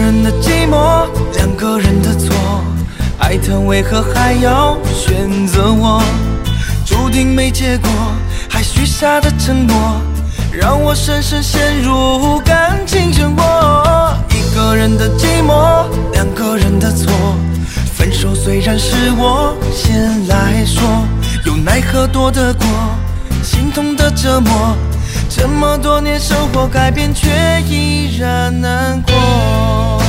人的寂寞，两个人的错，爱他为何还要选择我？注定没结果，还许下的承诺，让我深深陷入感情漩涡。一个人的寂寞，两个人的错，分手虽然是我先来说，又奈何躲得过心痛的折磨。这么多年生活改变，却依然难过。